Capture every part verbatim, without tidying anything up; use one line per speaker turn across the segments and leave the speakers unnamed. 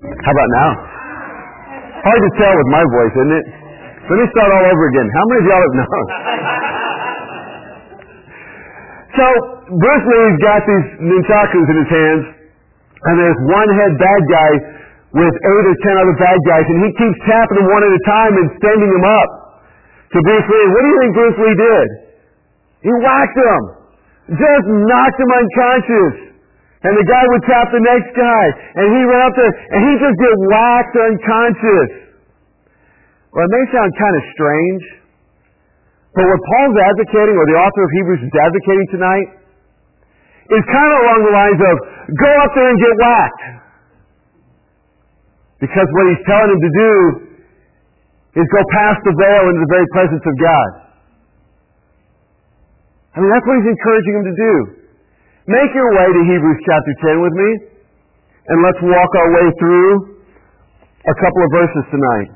How about now? Hard to tell with my voice, isn't it? Let me start all over again. How many of y'all have known? So, Bruce Lee's got these nunchakus in his hands, and there's one head bad guy with eight or ten other bad guys, and he keeps tapping them one at a time and sending them up to Bruce Lee. What do you think Bruce Lee did? He whacked them. Just knocked him unconscious. And the guy would tap the next guy, and he ran up there, and he just get whacked unconscious. Well, it may sound kind of strange, but what Paul's advocating, or the author of Hebrews is advocating tonight, is kind of along the lines of, go up there and get whacked. Because what he's telling him to do is go past the veil into the very presence of God. I mean, that's what he's encouraging him to do. Make your way to Hebrews chapter ten with me, and let's walk our way through a couple of verses tonight.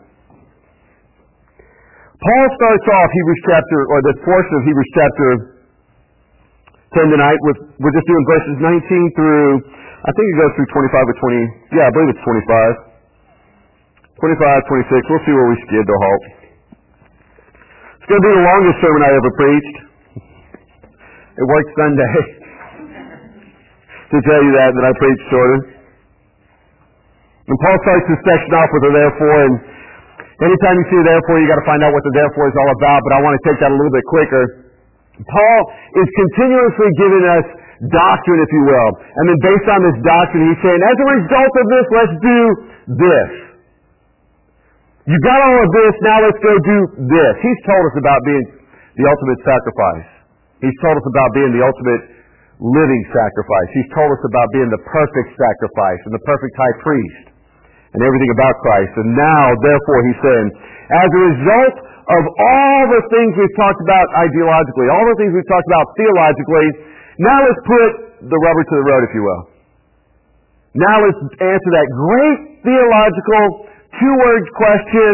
Paul starts off Hebrews chapter, or this portion of Hebrews chapter ten tonight with, we're just doing verses nineteen through, I think it goes through twenty-five or twenty, yeah, I believe it's twenty-five. twenty-five, twenty-six, we'll see where we skid to halt. It's going to be the longest sermon I ever preached. It worked Sunday. To tell you that, that I preached shorter. And Paul starts this section off with a therefore, and anytime you see a therefore, you got to find out what the therefore is all about, but I want to take that a little bit quicker. Paul is continuously giving us doctrine, if you will. And then based on this doctrine, he's saying, as a result of this, let's do this. You got all of this, now let's go do this. He's told us about being the ultimate sacrifice. He's told us about being the ultimate living sacrifice. He's told us about being the perfect sacrifice and the perfect high priest and everything about Christ. And now, therefore, he's saying, as a result of all the things we've talked about ideologically, all the things we've talked about theologically, now let's put the rubber to the road, if you will. Now let's answer that great theological two-word question.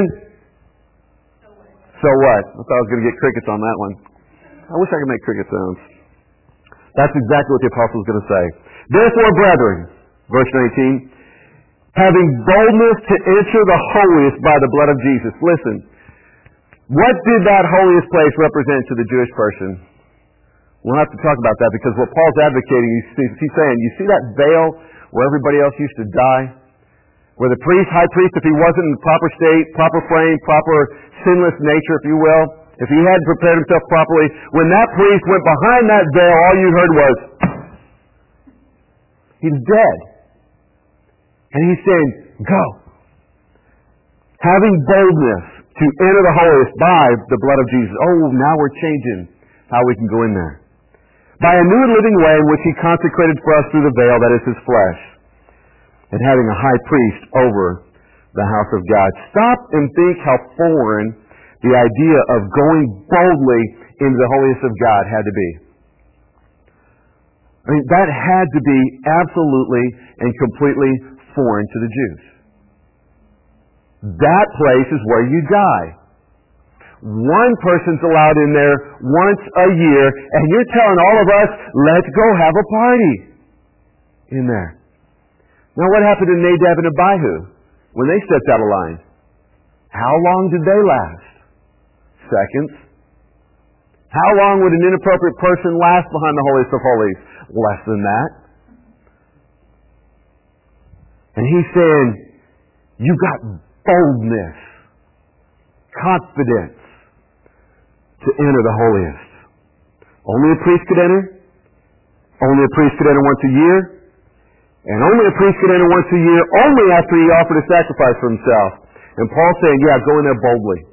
So what? I thought I was going to get crickets on that one. I wish I could make cricket sounds. That's exactly what the apostle is going to say. Therefore, brethren, verse nineteen, having boldness to enter the holiest by the blood of Jesus. Listen, what did that holiest place represent to the Jewish person? We'll have to talk about that because what Paul's advocating, he's saying, you see that veil where everybody else used to die? Where the priest, high priest, if he wasn't in the proper state, proper frame, proper sinless nature, if you will, if he hadn't prepared himself properly, when that priest went behind that veil, all you heard was, he's dead. And he's saying, go. Having boldness to enter the holiest by the blood of Jesus. Oh, now we're changing how we can go in there. By a new and living way in which he consecrated for us through the veil, that is his flesh. And having a high priest over the house of God. Stop and think how foreign the idea of going boldly into the holiest of God had to be. I mean, that had to be absolutely and completely foreign to the Jews. That place is where you die. One person's allowed in there once a year, and you're telling all of us, let's go have a party in there. Now, what happened to Nadab and Abihu when they stepped out of line? How long did they last? Seconds. How long would an inappropriate person last behind the holiest of holies? Less than that. And he's saying, you got boldness, confidence to enter the holiest. Only a priest could enter. Only a priest could enter once a year. And only a priest could enter once a year, only after he offered a sacrifice for himself. And Paul's saying, yeah, go in there boldly.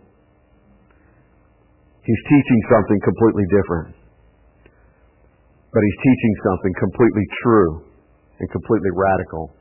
He's teaching something completely different. But he's teaching something completely true and completely radical.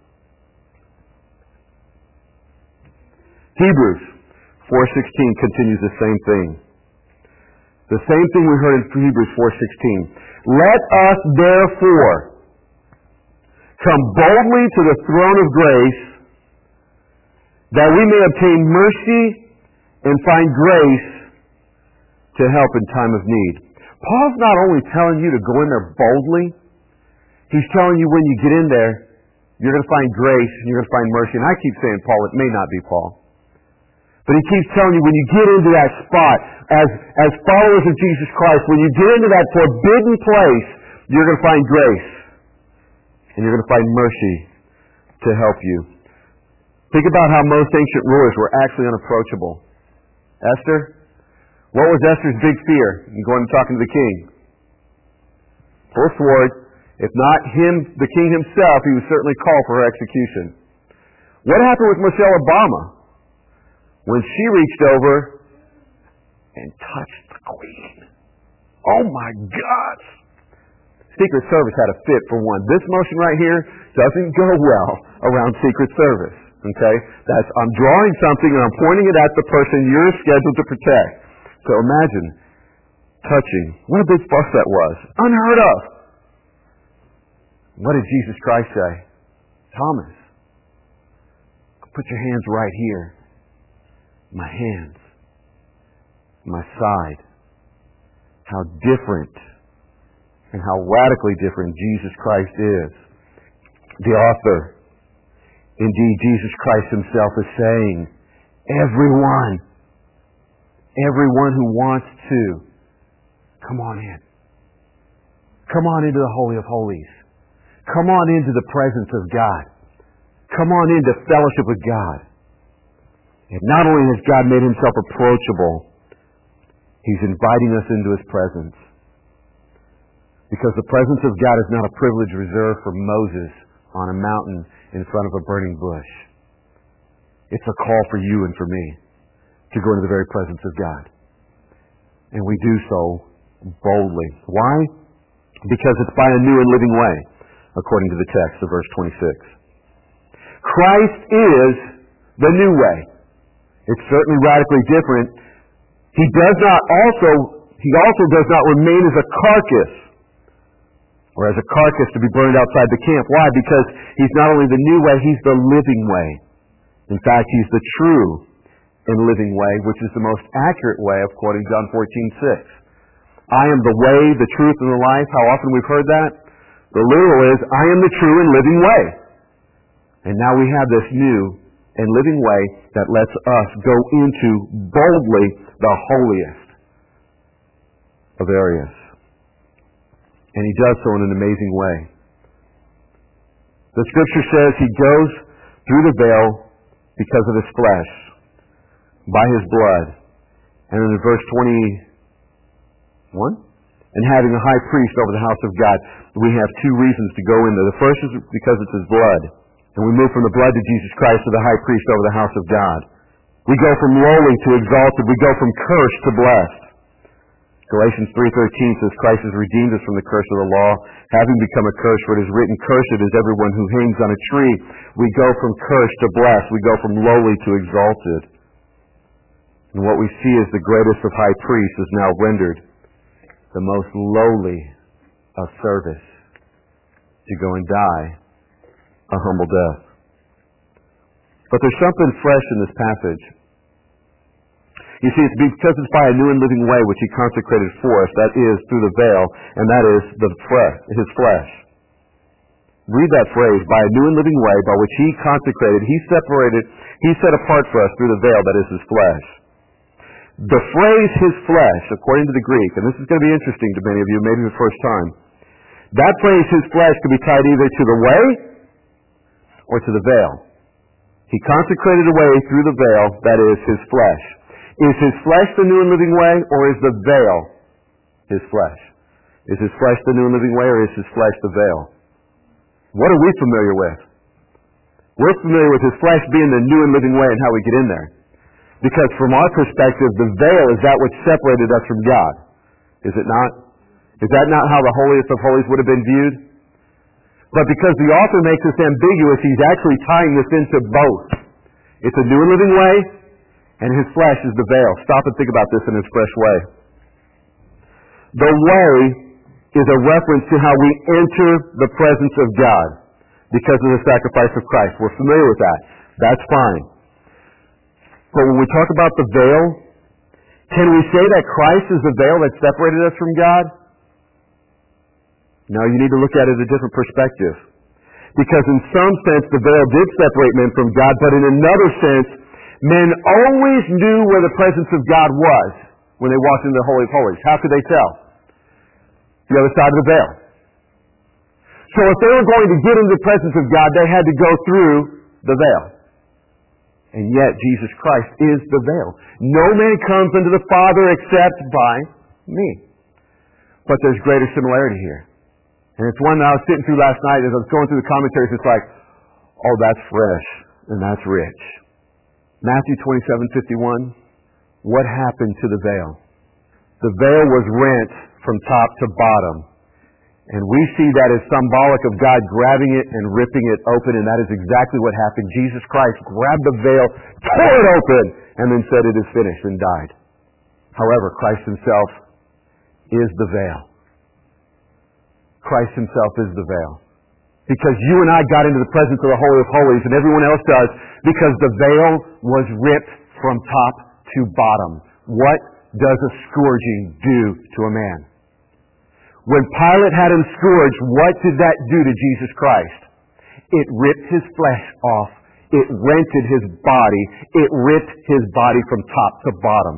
Hebrews four sixteen continues the same thing. The same thing we heard in Hebrews four sixteen. Let us therefore come boldly to the throne of grace that we may obtain mercy and find grace to help in time of need. Paul's not only telling you to go in there boldly, he's telling you when you get in there, you're going to find grace, and you're going to find mercy. And I keep saying Paul, it may not be Paul. But he keeps telling you, when you get into that spot, as, as followers of Jesus Christ, when you get into that forbidden place, you're going to find grace. And you're going to find mercy to help you. Think about how most ancient rulers were actually unapproachable. Esther? What was Esther's big fear in going and talking to the king? Full sword. If not him, the king himself, he would certainly call for her execution. What happened with Michelle Obama? When she reached over and touched the queen. Oh my God! Secret Service had a fit for one. This motion right here doesn't go well around Secret Service. Okay? That's, I'm drawing something and I'm pointing it at the person you're scheduled to protect. So imagine touching. What a big fuss that was. Unheard of. What did Jesus Christ say? Thomas, put your hands right here. My hands. My side. How different and how radically different Jesus Christ is. The author, indeed Jesus Christ himself, is saying, everyone, everyone who wants to, come on in. Come on into the Holy of Holies. Come on into the presence of God. Come on into fellowship with God. And not only has God made himself approachable, he's inviting us into his presence. Because the presence of God is not a privilege reserved for Moses on a mountain in front of a burning bush. It's a call for you and for me to go into the very presence of God. And we do so boldly. Why? Because it's by a new and living way, according to the text of verse twenty-six. Christ is the new way. It's certainly radically different. He does not also, he also does not remain as a carcass, or as a carcass to be burned outside the camp. Why? Because he's not only the new way, he's the living way. In fact, he's the true and living way, which is the most accurate way of quoting John fourteen six. I am the way, the truth, and the life. How often we've heard that? The literal is, I am the true and living way. And now we have this new and living way that lets us go into boldly the holiest of areas. And he does so in an amazing way. The scripture says he goes through the veil because of his flesh, by his blood. And in verse twenty-one, and having a high priest over the house of God, we have two reasons to go in there. The first is because it's his blood. And we move from the blood to Jesus Christ to the high priest over the house of God. We go from lowly to exalted. We go from cursed to blessed. Galatians three thirteen says Christ has redeemed us from the curse of the law, having become a curse, for it is written, cursed is everyone who hangs on a tree. We go from cursed to blessed. We go from lowly to exalted. And what we see as the greatest of high priests is now rendered the most lowly of service, to go and die a humble death. But there's something fresh in this passage. You see, it's because it's by a new and living way which he consecrated for us, that is, through the veil, and that is the flesh, his flesh. Read that phrase, by a new and living way by which he consecrated, he separated, he set apart for us through the veil, that is his flesh. The phrase his flesh, according to the Greek, and this is going to be interesting to many of you, maybe the first time, that phrase his flesh could be tied either to the way or to the veil. He consecrated a way through the veil, that is his flesh. Is his flesh the new and living way, or is the veil his flesh? Is his flesh the new and living way, or is his flesh the veil? What are we familiar with? We're familiar with his flesh being the new and living way and how we get in there. Because from our perspective, the veil is that which separated us from God. Is it not? Is that not how the holiest of holies would have been viewed? But because the author makes this ambiguous, he's actually tying this into both. It's a new and living way, and his flesh is the veil. Stop and think about this in his fresh way. The way is a reference to how we enter the presence of God because of the sacrifice of Christ. We're familiar with that. That's fine. But when we talk about the veil, can we say that Christ is the veil that separated us from God? No, you need to look at it a different perspective. Because in some sense, the veil did separate men from God, but in another sense, men always knew where the presence of God was when they walked into the Holy of Holies. How could they tell? The other side of the veil. So if they were going to get into the presence of God, they had to go through the veil. And yet, Jesus Christ is the veil. No man comes unto the Father except by me. But there's greater similarity here. And it's one that I was sitting through last night as I was going through the commentaries. It's like, oh, that's fresh and that's rich. Matthew twenty-seven fifty-one, what happened to the veil? The veil was rent from top to bottom. And we see that as symbolic of God grabbing it and ripping it open, and that is exactly what happened. Jesus Christ grabbed the veil, tore it open, and then said it is finished and died. However, Christ himself is the veil. Christ himself is the veil. Because you and I got into the presence of the Holy of Holies, and everyone else does, because the veil was ripped from top to bottom. What does a scourging do to a man? When Pilate had him scourged, what did that do to Jesus Christ? It ripped his flesh off. It rented his body. It ripped his body from top to bottom.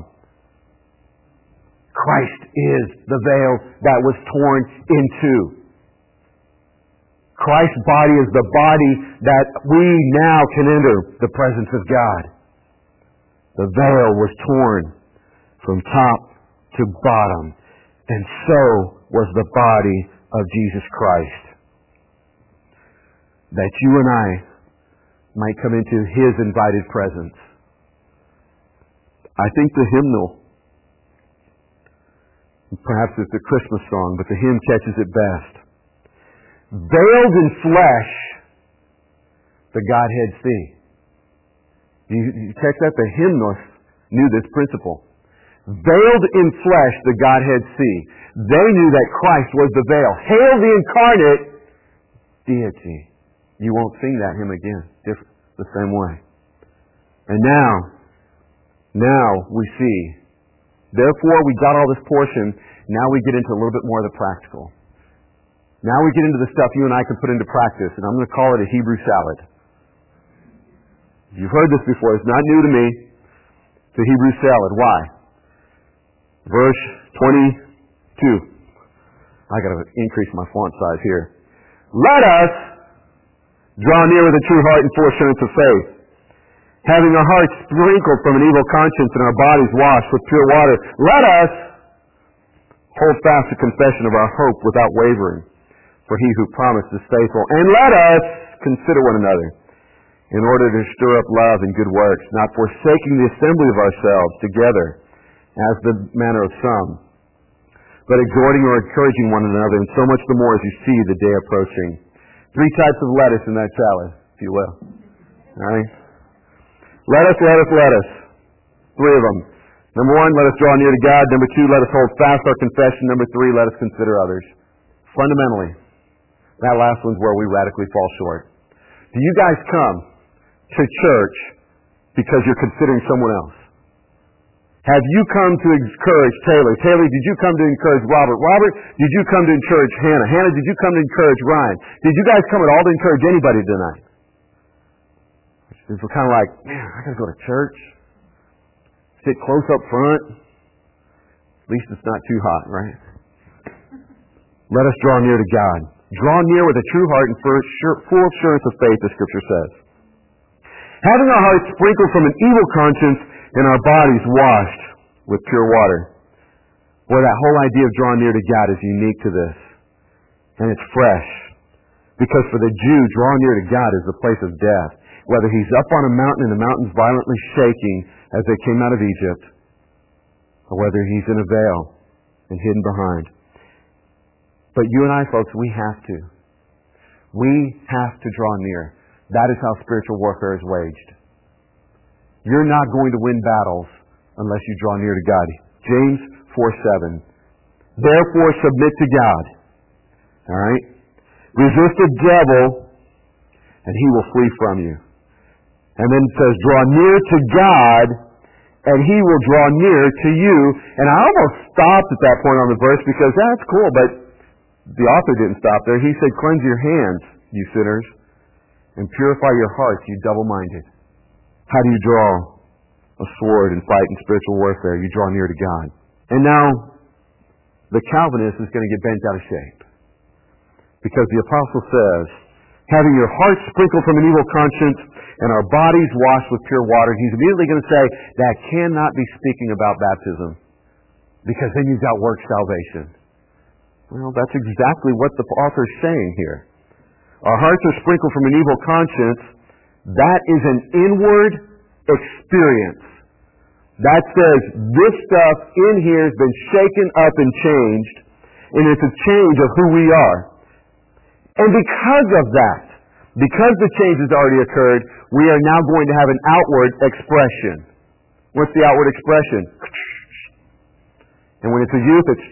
Christ is the veil that was torn in two. Christ's body is the body that we now can enter the presence of God. The veil was torn from top to bottom, and so was the body of Jesus Christ. That you and I might come into his invited presence. I think the hymnal, perhaps it's a Christmas song, but the hymn catches it best. Veiled in flesh, the Godhead see. You, you catch that? The hymnalists knew this principle. Veiled in flesh, the Godhead see. They knew that Christ was the veil. Hail the incarnate deity. You won't sing that hymn again. Different, the same way. And now, now we see. Therefore, we got all this portion. Now we get into a little bit more of the practical. Now we get into the stuff you and I can put into practice, and I'm going to call it a Hebrew salad. You've heard this before. It's not new to me. It's a Hebrew salad. Why? Verse twenty-two. I got to increase my font size here. Let us draw near with a true heart and full assurance of faith, having our hearts sprinkled from an evil conscience and our bodies washed with pure water. Let us hold fast the confession of our hope without wavering, for he who promised is faithful. And let us consider one another in order to stir up love and good works, not forsaking the assembly of ourselves together, as the manner of some, but exhorting or encouraging one another, and so much the more as you see the day approaching. Three types of lettuce in that salad, if you will. All right? Let us, let us, let us. Three of them. Number one, let us draw near to God. Number two, let us hold fast our confession. Number three, let us consider others. Fundamentally, that last one's where we radically fall short. Do you guys come to church because you're considering someone else? Have you come to encourage Taylor? Taylor, did you come to encourage Robert? Robert, did you come to encourage Hannah? Hannah, did you come to encourage Ryan? Did you guys come at all to encourage anybody tonight? We're kind of like, man, I got to go to church. Sit close up front. At least it's not too hot, right? Let us draw near to God. Draw near with a true heart and full assurance of faith, the Scripture says. Having our hearts sprinkled from an evil conscience and our bodies washed with pure water. Boy, that whole idea of drawing near to God is unique to this. And it's fresh. Because for the Jew, drawing near to God is the place of death. Whether he's up on a mountain and the mountain's violently shaking as they came out of Egypt, or whether he's in a veil and hidden behind. But you and I, folks, we have to. We have to draw near. That is how spiritual warfare is waged. You're not going to win battles unless you draw near to God. James four seven. Therefore submit to God. All right? Resist the devil, and he will flee from you. And then it says, draw near to God, and he will draw near to you. And I almost stopped at that point on the verse because that's cool, but the author didn't stop there. He said, cleanse your hands, you sinners. and purify your hearts, you double-minded. How do you draw a sword and fight in spiritual warfare? You draw near to God. And now, the Calvinist is going to get bent out of shape. Because the apostle says, having your hearts sprinkled from an evil conscience and our bodies washed with pure water, he's immediately going to say, that cannot be speaking about baptism. Because then you've got work salvation. Well, that's exactly what the author is saying here. Our hearts are sprinkled from an evil conscience. That is an inward experience. That says this stuff in here has been shaken up and changed, and it's a change of who we are. And because of that, because the change has already occurred, we are now going to have an outward expression. What's the outward expression? And when it's a youth, it's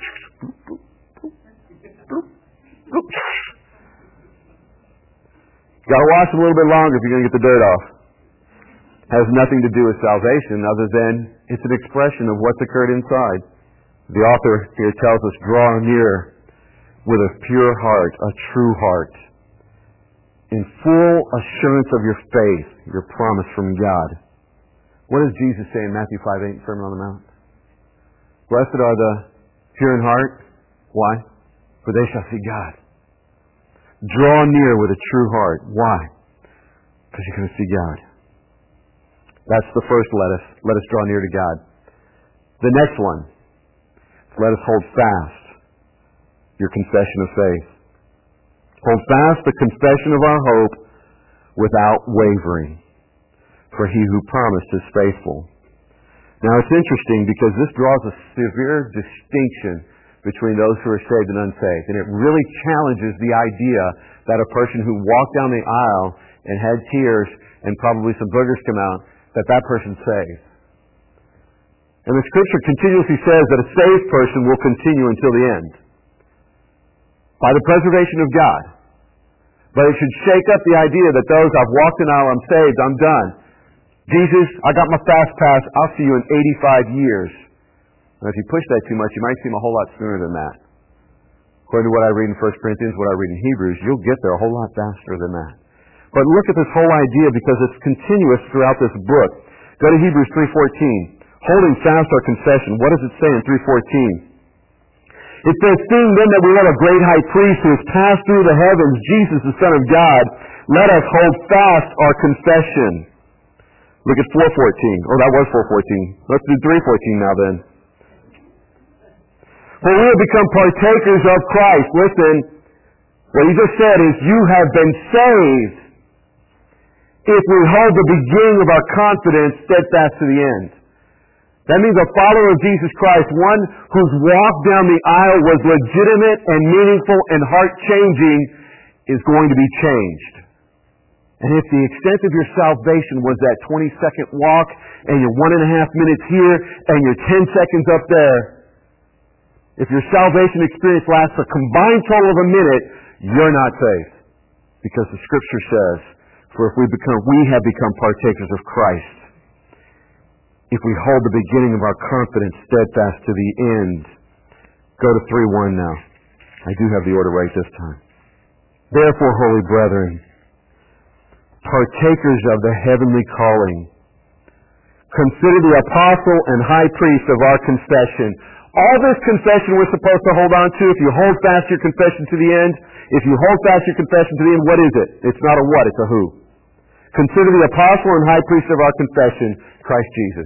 got to wash a little bit longer if you're going to get the dirt off. Has nothing to do with salvation other than it's an expression of what's occurred inside. The author here tells us, draw near with a pure heart, a true heart, in full assurance of your faith, your promise from God. What does Jesus say in Matthew five eight, Sermon on the Mount? Blessed are the pure in heart. Why? For they shall see God. Draw near with a true heart. Why? Because you're going to see God. That's the first let us. Let us draw near to God. The next one, let us hold fast your confession of faith. Hold fast the confession of our hope without wavering, for he who promised is faithful. Now it's interesting because this draws a severe distinction between those who are saved and unsaved. And it really challenges the idea that a person who walked down the aisle and had tears and probably some boogers come out, that that person's saved. And the Scripture continuously says that a saved person will continue until the end, by the preservation of God. But it should shake up the idea that those, I've walked an aisle, I'm saved, I'm done. Jesus, I got my fast pass, I'll see you in eighty-five years. And if you push that too much, you might see him a whole lot sooner than that. According to what I read in First Corinthians, what I read in Hebrews, you'll get there a whole lot faster than that. But look at this whole idea because it's continuous throughout this book. Go to Hebrews three fourteen. Holding fast our confession. What does it say in three fourteen? It says, seeing then that we have a great high priest who has passed through the heavens, Jesus the Son of God, let us hold fast our confession. Look at four fourteen. Oh, that was four fourteen. Let's do three fourteen now then. For we have become partakers of Christ. Listen, what he just said is, you have been saved if we hold the beginning of our confidence steadfast to the end. That means a follower of Jesus Christ, one whose walk down the aisle was legitimate and meaningful and heart-changing, is going to be changed. And if the extent of your salvation was that twenty-second walk, and your one and a half minutes here, and your ten seconds up there, if your salvation experience lasts a combined total of a minute, you're not saved. Because the Scripture says, for if we become, we have become partakers of Christ, if we hold the beginning of our confidence steadfast to the end. Go to three one now. I do have the order right this time. Therefore, holy brethren, partakers of the heavenly calling, consider the apostle and high priest of our confession. All this confession we're supposed to hold on to, if you hold fast your confession to the end, if you hold fast your confession to the end, what is it? It's not a what, it's a who. Consider the apostle and high priest of our confession, Christ Jesus.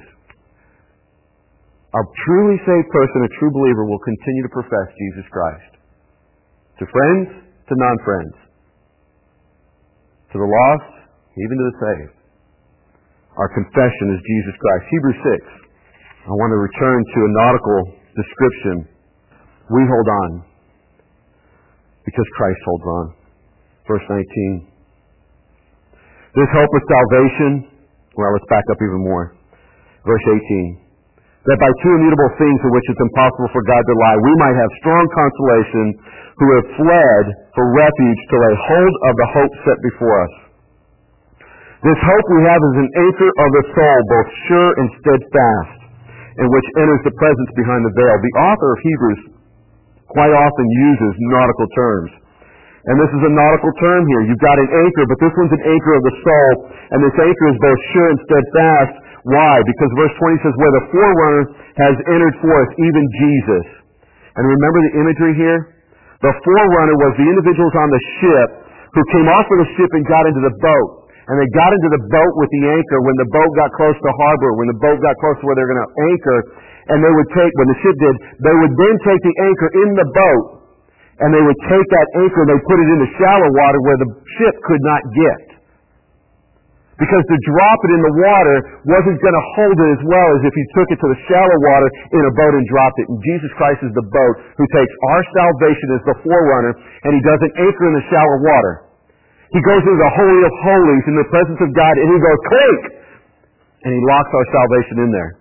A truly saved person, a true believer, will continue to profess Jesus Christ. To friends, to non-friends. To the lost, even to the saved. Our confession is Jesus Christ. Hebrews six. I want to return to a nautical description. We hold on because Christ holds on. Verse nineteen. This hope of salvation, well, let's back up even more. Verse eighteen. That by two immutable things in which it's impossible for God to lie, we might have strong consolation who have fled for refuge to lay hold of the hope set before us. This hope we have is an anchor of the soul, both sure and steadfast, and which enters the presence behind the veil. The author of Hebrews quite often uses nautical terms. And this is a nautical term here. You've got an anchor, but this one's an anchor of the soul. And this anchor is both sure and steadfast. Why? Because verse twenty says, where the forerunner has entered forth, even Jesus. And remember the imagery here? The forerunner was the individuals on the ship who came off of the ship and got into the boat. And they got into the boat with the anchor when the boat got close to harbor, when the boat got close to where they're going to anchor. And they would take, when the ship did, they would then take the anchor in the boat, and they would take that anchor and they put it into shallow water where the ship could not get. Because to drop it in the water wasn't going to hold it as well as if you took it to the shallow water in a boat and dropped it. And Jesus Christ is the boat who takes our salvation as the forerunner, and he doesn't anchor in the shallow water. He goes into the Holy of Holies in the presence of God, and he goes, clink! And he locks our salvation in there.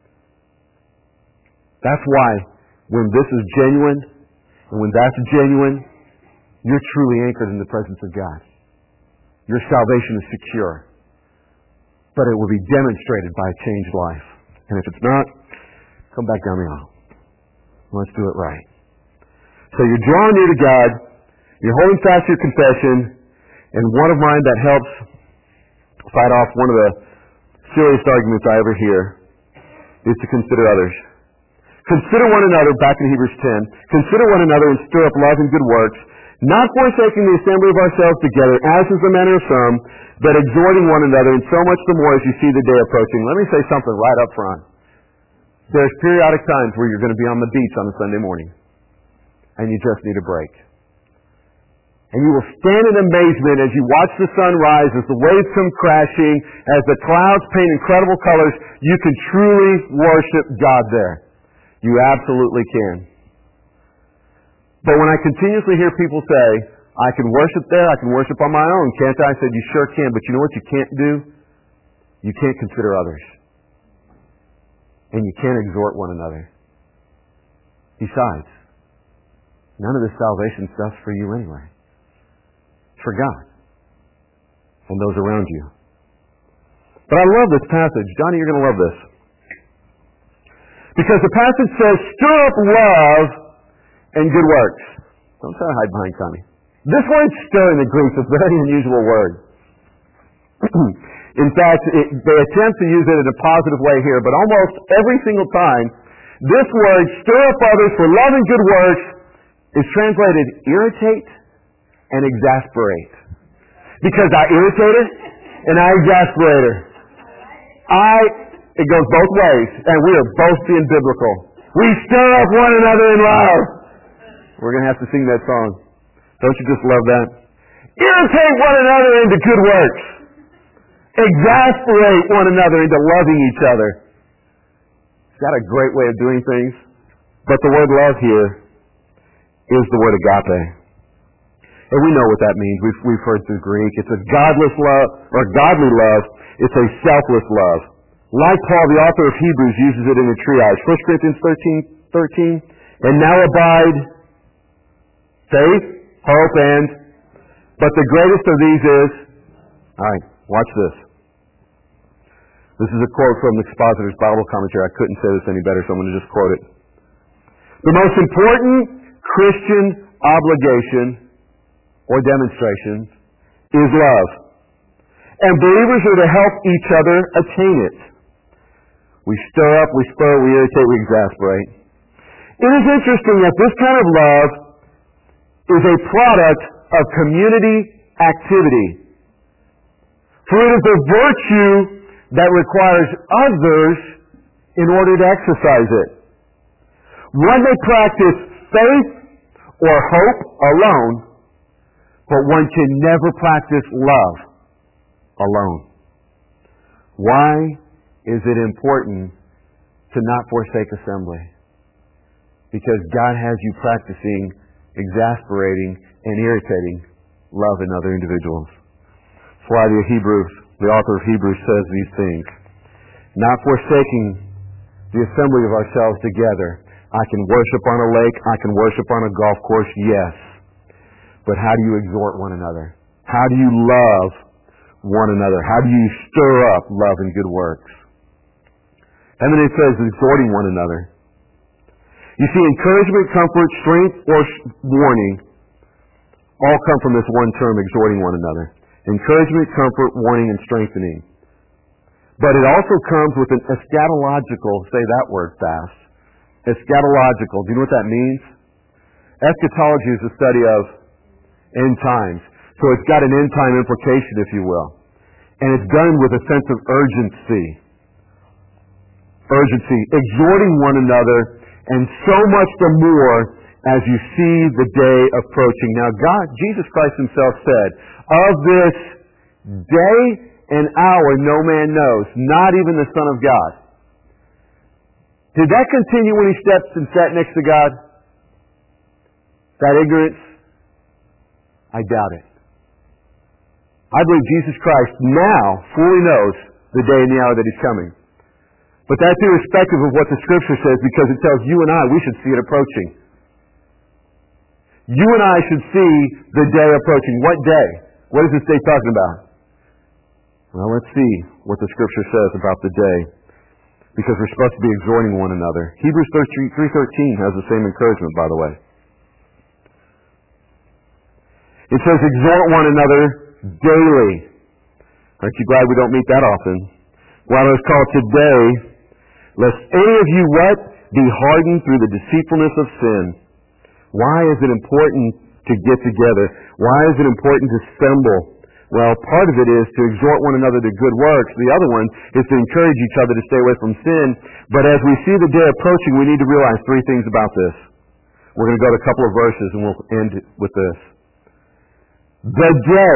That's why when this is genuine, and when that's genuine, you're truly anchored in the presence of God. Your salvation is secure. But it will be demonstrated by a changed life. And if it's not, come back down the aisle. Let's do it right. So you're drawing near to God, you're holding fast to your confession, and one of mine that helps fight off one of the silliest arguments I ever hear is to consider others. Consider one another, back in Hebrews ten, consider one another and stir up love and good works, not forsaking the assembly of ourselves together, as is the manner of some, but exhorting one another, and so much the more as you see the day approaching. Let me say something right up front. There's periodic times where you're going to be on the beach on a Sunday morning, and you just need a break. And you will stand in amazement as you watch the sun rise, as the waves come crashing, as the clouds paint incredible colors. You can truly worship God there. You absolutely can. But when I continuously hear people say, I can worship there, I can worship on my own, can't I? I said, you sure can, but you know what you can't do? You can't consider others. And you can't exhort one another. Besides, none of this salvation stuff's for you anyway. It's for God and those around you. But I love this passage. Johnny, you're going to love this. Because the passage says, stir up love and good works. Don't try to hide behind Connie. This word stir in the Greek is a very unusual word. In fact, it, they attempt to use it in a positive way here, but almost every single time, this word, stir up others for love and good works, is translated irritate and exasperate. Because I irritate her and I exasperate her. I, it goes both ways, and we are both being biblical. We stir up one another in love. We're going to have to sing that song. Don't you just love that? Irritate one another into good works. Exasperate one another into loving each other. It's got a great way of doing things. But the word love here is the word agape. And we know what that means. We've, we've heard through Greek. It's a godless love, or godly love. It's a selfless love. Like Paul, the author of Hebrews, uses it in a triage. First Corinthians thirteen, thirteen. And now abide faith, hope, and, but the greatest of these is, all right, watch this. This is a quote from the Expositor's Bible Commentary. I couldn't say this any better, so I'm going to just quote it. The most important Christian obligation or demonstration is love. And believers are to help each other attain it. We stir up, we spur, we irritate, we exasperate. It is interesting that this kind of love is a product of community activity. For it is a virtue that requires others in order to exercise it. One may practice faith or hope alone, but one can never practice love alone. Why is it important to not forsake assembly? Because God has you practicing exasperating and irritating love in other individuals. That's why the Hebrews, the author of Hebrews says these things. Not forsaking the assembly of ourselves together. I can worship on a lake, I can worship on a golf course, yes. But how do you exhort one another? How do you love one another? How do you stir up love and good works? And then it says exhorting one another. You see, encouragement, comfort, strength, or warning all come from this one term, exhorting one another. Encouragement, comfort, warning, and strengthening. But it also comes with an eschatological, say that word fast, eschatological. Do you know what that means? Eschatology is the study of end times. So it's got an end time implication, if you will. And it's done with a sense of urgency. Urgency. Exhorting one another, and so much the more as you see the day approaching. Now God, Jesus Christ himself said, of this day and hour no man knows, not even the Son of God. Did that continue when he stepped and sat next to God? That ignorance? I doubt it. I believe Jesus Christ now fully knows the day and the hour that he's coming. But that's irrespective of what the Scripture says, because it tells you and I we should see it approaching. You and I should see the day approaching. What day? What is this day talking about? Well, let's see what the Scripture says about the day, because we're supposed to be exhorting one another. Hebrews three thirteen has the same encouragement, by the way. It says, exhort one another daily. Aren't you glad we don't meet that often? While it's called today, lest any of you what? Be hardened through the deceitfulness of sin. Why is it important to get together? Why is it important to assemble? Well, part of it is to exhort one another to good works. The other one is to encourage each other to stay away from sin. But as we see the day approaching, we need to realize three things about this. We're going to go to a couple of verses and we'll end with this. The day.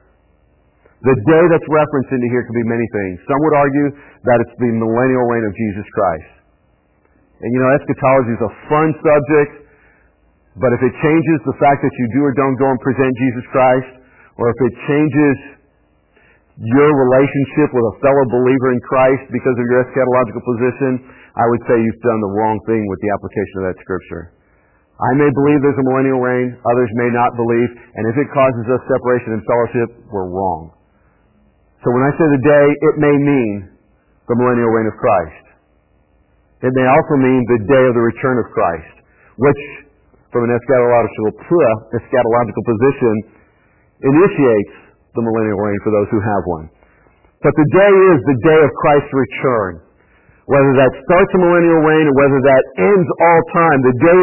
The day that's referenced into here could be many things. Some would argue that it's the millennial reign of Jesus Christ. And you know, eschatology is a fun subject, but if it changes the fact that you do or don't go and present Jesus Christ, or if it changes your relationship with a fellow believer in Christ because of your eschatological position, I would say you've done the wrong thing with the application of that Scripture. I may believe there's a millennial reign, others may not believe, and if it causes us separation and fellowship, we're wrong. So when I say the day, it may mean the millennial reign of Christ. It may also mean the day of the return of Christ, which, from an eschatological, eschatological position, initiates the millennial reign for those who have one. But the day is the day of Christ's return. Whether that starts a millennial reign or whether that ends all time, the day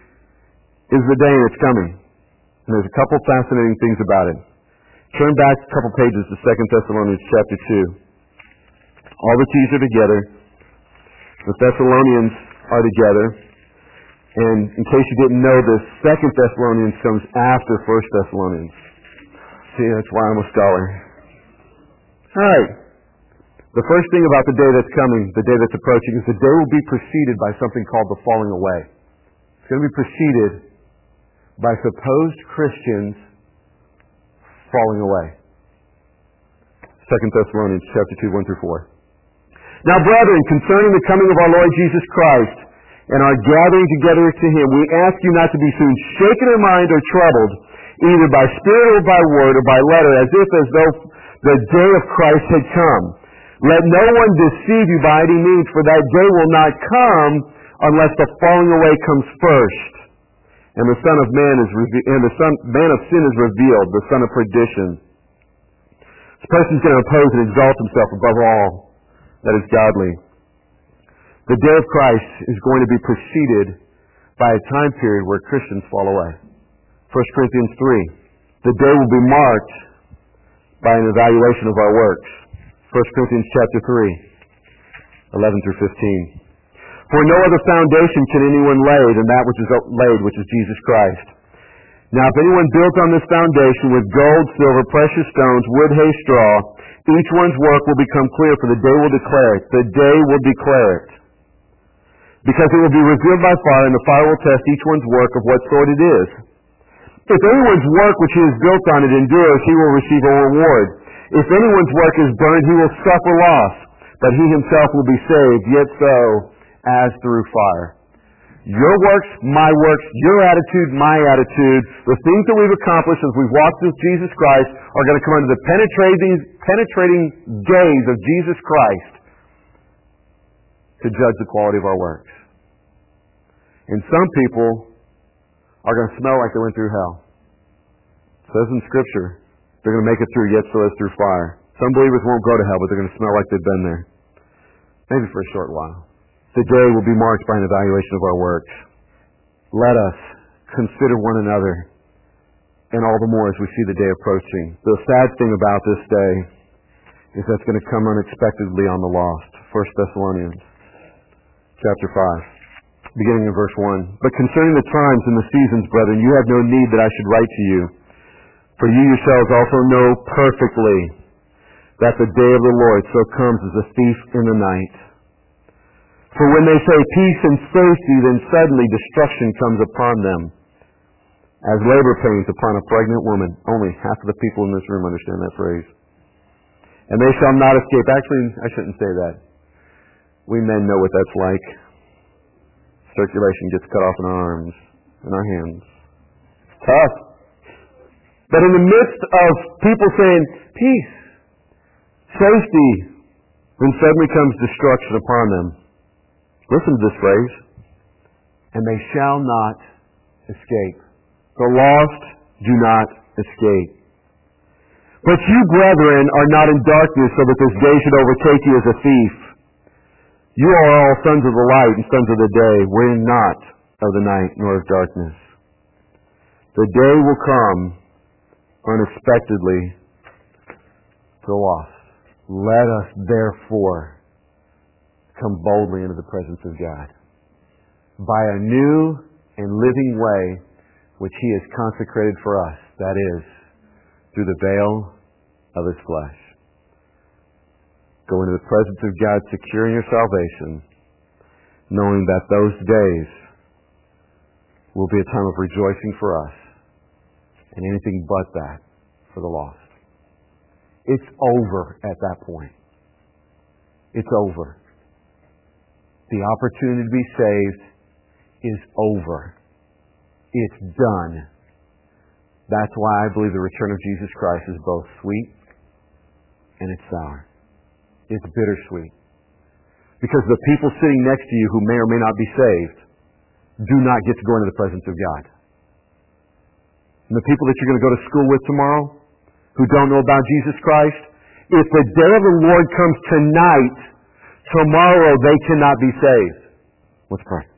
is the day and it's coming. And there's a couple fascinating things about it. Turn back a couple pages to Second Thessalonians chapter two. All the T's are together. The Thessalonians are together. And in case you didn't know this, Second Thessalonians comes after First Thessalonians. See, that's why I'm a scholar. All right. The first thing about the day that's coming, the day that's approaching, is the day will be preceded by something called the falling away. It's going to be preceded by supposed Christians falling away. Second Thessalonians chapter two, one through four. Now, brethren, concerning the coming of our Lord Jesus Christ and our gathering together to Him, we ask you not to be soon shaken in mind or troubled, either by spirit or by word or by letter, as if as though the day of Christ had come. Let no one deceive you by any means, for that day will not come unless the falling away comes first. And the Son of Man is reve- and the son, man of sin is revealed, the son of perdition. This person's going to oppose and exalt himself above all that is godly. The day of Christ is going to be preceded by a time period where Christians fall away. First Corinthians three. The day will be marked by an evaluation of our works. First Corinthians chapter three, eleven through fifteen. For no other foundation can anyone lay than that which is laid, which is Jesus Christ. Now if anyone built on this foundation with gold, silver, precious stones, wood, hay, straw, each one's work will become clear, for the day will declare it. The day will declare it. Because it will be revealed by fire, and the fire will test each one's work of what sort it is. If anyone's work which he has built on it endures, he will receive a reward. If anyone's work is burned, he will suffer loss, but he himself will be saved, yet so as through fire. Your works, my works, your attitude, my attitude, the things that we've accomplished as we've walked with Jesus Christ are going to come under the penetrating, penetrating gaze of Jesus Christ to judge the quality of our works. And some people are going to smell like they went through hell. It says in Scripture, they're going to make it through, yet so as through fire. Some believers won't go to hell, but they're going to smell like they've been there. Maybe for a short while. The day will be marked by an evaluation of our works. Let us consider one another, and all the more as we see the day approaching. The sad thing about this day is that's going to come unexpectedly on the lost. First Thessalonians chapter five, beginning in verse one. But concerning the times and the seasons, brethren, you have no need that I should write to you. For you yourselves also know perfectly that the day of the Lord so comes as a thief in the night. For when they say peace and safety, then suddenly destruction comes upon them, as labor pains upon a pregnant woman. Only half of the people in this room understand that phrase. And they shall not escape. Actually, I shouldn't say that. We men know what that's like. Circulation gets cut off in our arms, in our hands. It's tough. But in the midst of people saying, peace, safety, then suddenly comes destruction upon them. Listen to this phrase. And they shall not escape. The lost do not escape. But you, brethren, are not in darkness, so that this day should overtake you as a thief. You are all sons of the light and sons of the day. We're not of the night nor of darkness. The day will come unexpectedly to the lost. Let us therefore come boldly into the presence of God by a new and living way which He has consecrated for us, that is, through the veil of His flesh. Go into the presence of God, securing your salvation, knowing that those days will be a time of rejoicing for us, and anything but that for the lost. It's over at that point. It's over. The opportunity to be saved is over. It's done. That's why I believe the return of Jesus Christ is both sweet and it's sour. It's bittersweet. Because the people sitting next to you who may or may not be saved do not get to go into the presence of God. And the people that you're going to go to school with tomorrow who don't know about Jesus Christ, if the day of the Lord comes tonight, tomorrow they cannot be saved. Let's pray.